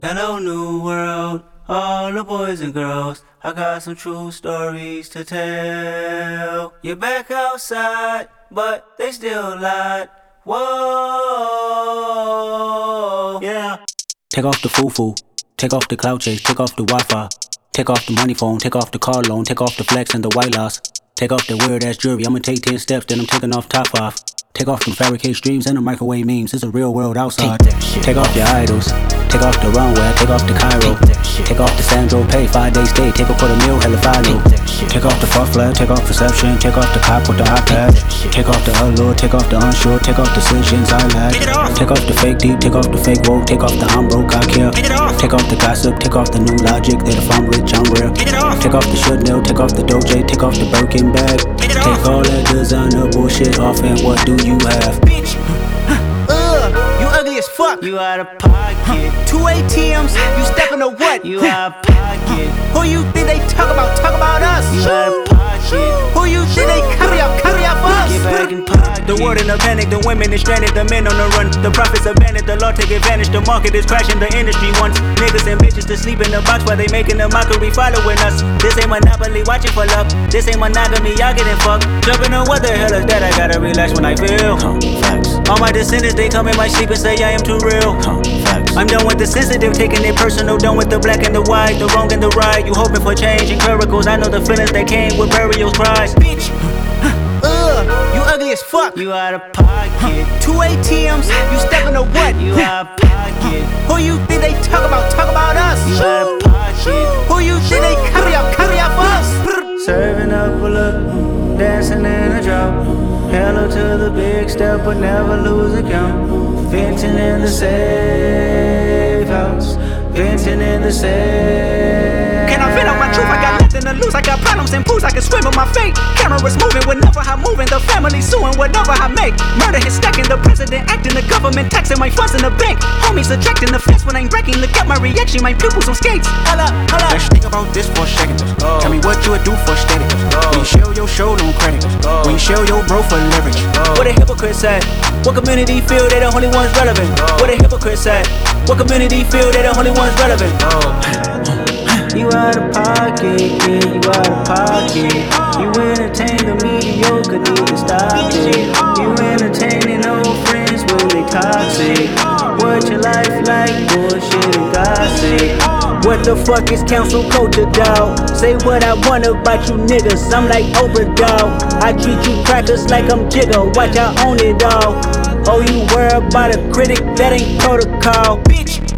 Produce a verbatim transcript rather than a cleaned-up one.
Hello, new world, all the boys and girls. I got some true stories to tell. You're back outside, but they still lied. Whoa, yeah. Take off the foo-foo, take off the cloud chase, take off the Wi-Fi, take off the money phone, take off the car loan, take off the flex and the white loss, take off the weird ass jewelry. I'ma take ten steps, then I'm taking off top five. Take off them fabricate streams and the microwave memes. It's a real world outside. Take, take off your idols. Take off the runway. Take off the Cairo. Take, take off the Sandro Pay. Five day stay. Take a quarter meal. Hella final. Take, take off the fuck flag. Take off perception. Take off the cop with the iPad. Take off the allure. Take off the unsure. Take off decisions I lack. Take off the fake deep. Take off the fake woke. Take off the I'm broke. I care. Take off the gossip. Take off the new logic that if I'm rich I'm real. Take off the should know. Take off the Doja. Take off the Birkin bag. Take all that designer bullshit off and what do you have? Bitch, ugh, you ugly as fuck. You out of pocket. Two A T Ms, you steppin' to what? You out of pocket. Who you think they talk about? Talk about us. You out of pocket. Who you think they carry up? Carry up us. Get back in pocket. The world in a panic, the women is stranded, the men on the run. The profits abandoned, the law take advantage. The market is crashing, the industry wants niggas and bitches to sleep in the box while they making a mockery following us. This ain't monopoly, watching for love. This ain't monogamy, y'all getting fucked. Jumping on what the hell is that? I gotta relax when I feel. Huh, facts. All my descendants, they come in my sleep and say I am too real. Huh, facts. I'm done with the sensitive, taking it personal. Done with the black and the white, the wrong and the right. You hoping for change and miracles. I know the feelings that came with burial cries. Bitch, ugh, you ugly as fuck. You out of pocket. Two A T Ms, you steppin' to what? You out of pocket. Who you think they talk about? Talk about us. You out of pocket. Who you think they carry up? Carry up us. Serving up a look, dancing in a drop. Hello to the big step, but never lose a count. Venting in the safe house. Venting in the safe. Can I vent out my truth? I got nothing to lose. I got problems and pools. I can swim with my fate. Cameras moving whenever I'm moving. The family suing whatever I make. Murder is stacking. The president acting. The government taxing my funds in the bank. Homies subtracting the fence when I'm breaking. Look at my reaction. My pupils on skates. Holla, holla. Let's think about this for a second. Oh. Tell me what you would do for status. Oh. When you show your show, no credit. Oh. When you show your bro for leverage. What a hypocrite said. What community feel they the only ones relevant? What a hypocrite said. What community feel they the only ones relevant? You out of pocket, yeah, you out of pocket. You entertain the mediocre, need to stop it. You entertaining old friends when they toxic. What your life like, bullshit and gossip. What the fuck is council culture, dawg? Say what I want about you niggas, I'm like Oprah, dawg. I treat you crackers like I'm Jigga, watch I own it all. Oh, you worry about a critic, that ain't protocol. Bitch,